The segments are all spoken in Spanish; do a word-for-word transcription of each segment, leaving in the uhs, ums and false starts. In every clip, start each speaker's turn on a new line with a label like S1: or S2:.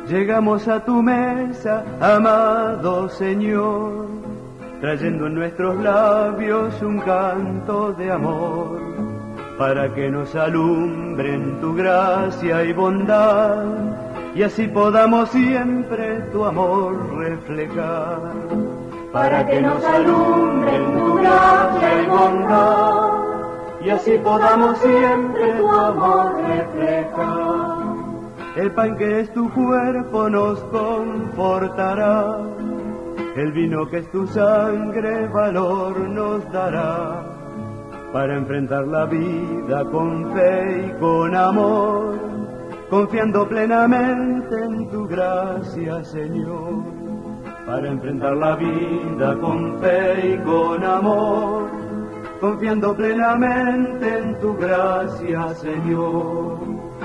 S1: Llegamos a tu mesa, amado Señor, trayendo en nuestros labios un canto de amor, para que nos alumbren tu gracia y bondad, y así podamos siempre tu amor reflejar.
S2: Para que nos alumbren tu gracia y bondad, y así podamos siempre tu amor reflejar.
S1: El pan que es tu cuerpo nos confortará, el vino que es tu sangre valor nos dará, para enfrentar la vida con fe y con amor, confiando plenamente en tu gracia, Señor. Para enfrentar la vida con fe y con amor, confiando plenamente en tu gracia, Señor.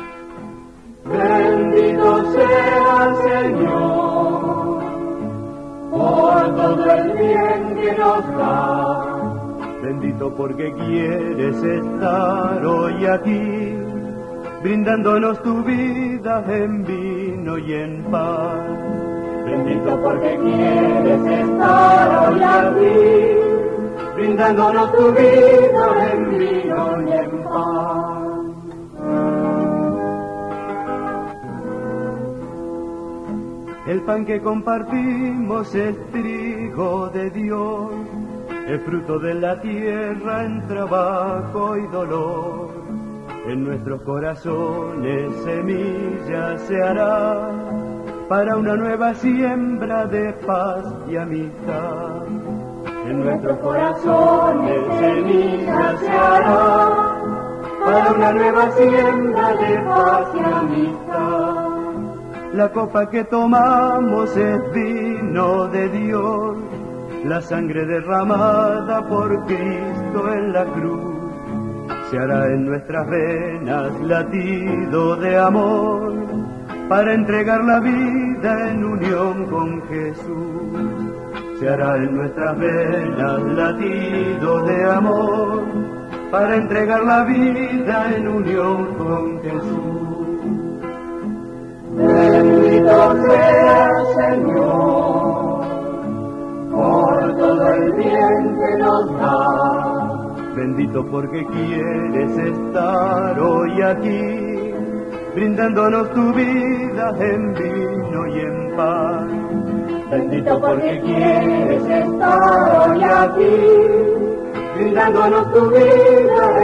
S2: Bendito sea, Señor, por todo el bien que nos da.
S1: Bendito porque quieres estar hoy aquí, brindándonos tu vida en vino y en paz.
S2: Bendito porque quieres estar hoy aquí, brindándonos tu vida en vino y en paz.
S1: El pan que compartimos es trigo de Dios, es fruto de la tierra en trabajo y dolor. En nuestros corazones semilla se hará, para una nueva siembra de paz y amistad.
S2: En nuestros corazones semilla se hará, para una nueva siembra de paz y amistad.
S1: La copa que tomamos es vino de Dios, la sangre derramada por Cristo en la cruz. Se hará en nuestras venas latido de amor, para entregar la vida en unión con Jesús. Se hará en nuestras venas latido de amor, para entregar la vida en unión con Jesús.
S2: Bendito sea el Señor, por todo el bien que nos da.
S1: Bendito porque quieres estar hoy aquí, brindándonos tu vida en vino y en paz.
S2: Bendito porque quieres estar hoy aquí, brindándonos tu vida